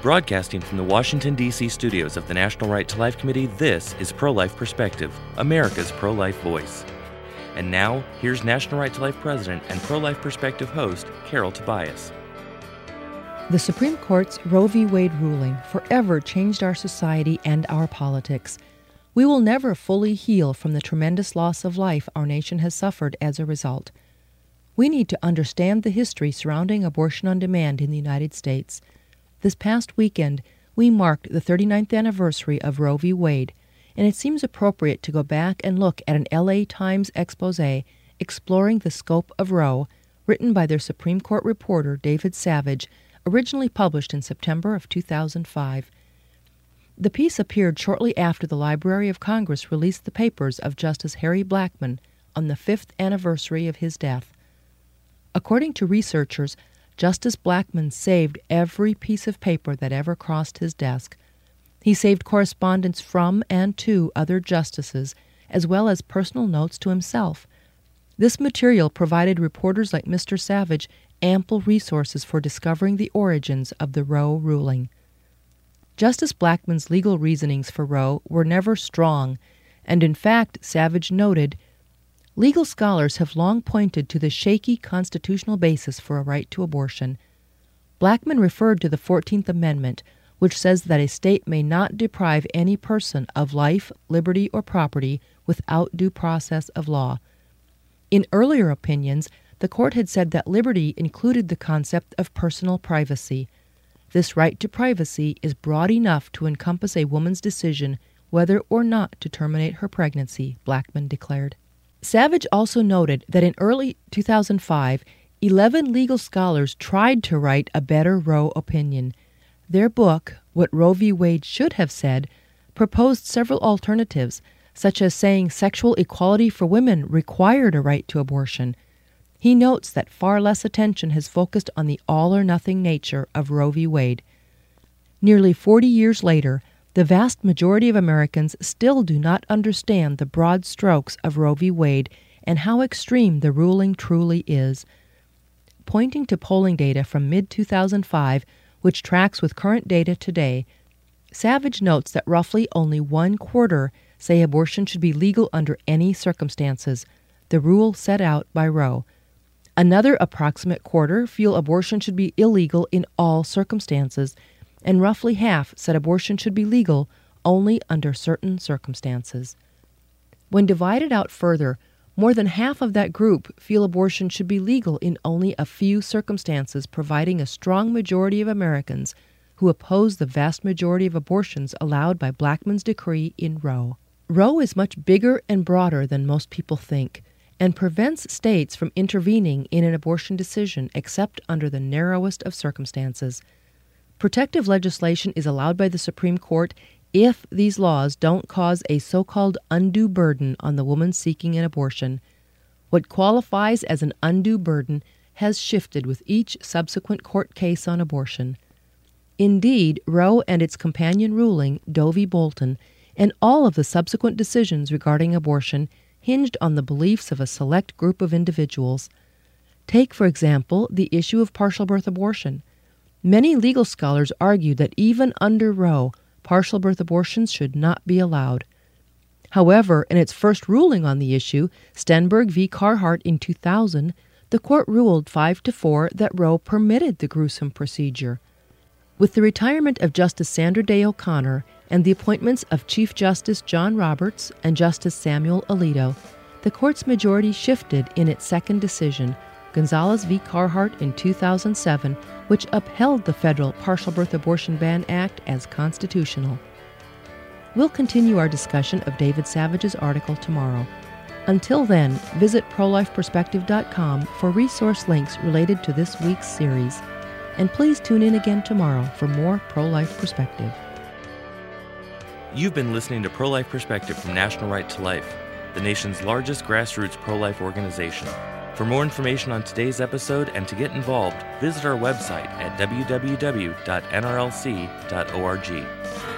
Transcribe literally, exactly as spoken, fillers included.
Broadcasting from the Washington, D C studios of the National Right to Life Committee, this is Pro-Life Perspective, America's pro-life voice. And now, here's National Right to Life President and Pro-Life Perspective host, Carol Tobias. The Supreme Court's Roe v. Wade ruling forever changed our society and our politics. We will never fully heal from the tremendous loss of life our nation has suffered as a result. We need to understand the history surrounding abortion on demand in the United States. This past weekend, we marked the thirty-ninth anniversary of Roe v. Wade, and it seems appropriate to go back and look at an L A Times expose exploring the scope of Roe, written by their Supreme Court reporter David Savage, originally published in September of two thousand five. The piece appeared shortly after the Library of Congress released the papers of Justice Harry Blackmun on the fifth anniversary of his death. According to researchers, Justice Blackmun saved every piece of paper that ever crossed his desk. He saved correspondence from and to other justices, as well as personal notes to himself. This material provided reporters like Mister Savage ample resources for discovering the origins of the Roe ruling. Justice Blackmun's legal reasonings for Roe were never strong, and in fact, Savage noted, legal scholars have long pointed to the shaky constitutional basis for a right to abortion. Blackmun referred to the fourteenth Amendment, which says that a state may not deprive any person of life, liberty, or property without due process of law. In earlier opinions, the court had said that liberty included the concept of personal privacy. This right to privacy is broad enough to encompass a woman's decision whether or not to terminate her pregnancy, Blackmun declared. Savage also noted that in early two thousand five, eleven legal scholars tried to write a better Roe opinion. Their book, What Roe v. Wade Should Have Said, proposed several alternatives, such as saying sexual equality for women required a right to abortion. He notes that far less attention has focused on the all-or-nothing nature of Roe v. Wade. Nearly forty years later, the vast majority of Americans still do not understand the broad strokes of Roe v. Wade and how extreme the ruling truly is. Pointing to polling data from mid two thousand five, which tracks with current data today, Savage notes that roughly only one quarter say abortion should be legal under any circumstances, the rule set out by Roe. Another approximate quarter feel abortion should be illegal in all circumstances, and roughly half said abortion should be legal only under certain circumstances. When divided out further, more than half of that group feel abortion should be legal in only a few circumstances, providing a strong majority of Americans who oppose the vast majority of abortions allowed by Blackmun's decree in Roe. Roe is much bigger and broader than most people think, and prevents states from intervening in an abortion decision except under the narrowest of circumstances. Protective legislation is allowed by the Supreme Court if these laws don't cause a so-called undue burden on the woman seeking an abortion. What qualifies as an undue burden has shifted with each subsequent court case on abortion. Indeed, Roe and its companion ruling, Doe v. Bolton, and all of the subsequent decisions regarding abortion hinged on the beliefs of a select group of individuals. Take, for example, the issue of partial birth abortion. Many legal scholars argue that even under Roe, partial birth abortions should not be allowed. However, in its first ruling on the issue, Stenberg v. Carhart in two thousand, the court ruled five to four that Roe permitted the gruesome procedure. With the retirement of Justice Sandra Day O'Connor and the appointments of Chief Justice John Roberts and Justice Samuel Alito, the court's majority shifted in its second decision, Gonzalez v. Carhart in two thousand seven, which upheld the federal Partial Birth Abortion Ban Act as constitutional. We'll continue our discussion of David Savage's article tomorrow. Until then, visit pro life perspective dot com for resource links related to this week's series. And please tune in again tomorrow for more Pro-Life Perspective. You've been listening to Pro-Life Perspective from National Right to Life, the nation's largest grassroots pro-life organization. For more information on today's episode and to get involved, visit our website at w w w dot n r l c dot org.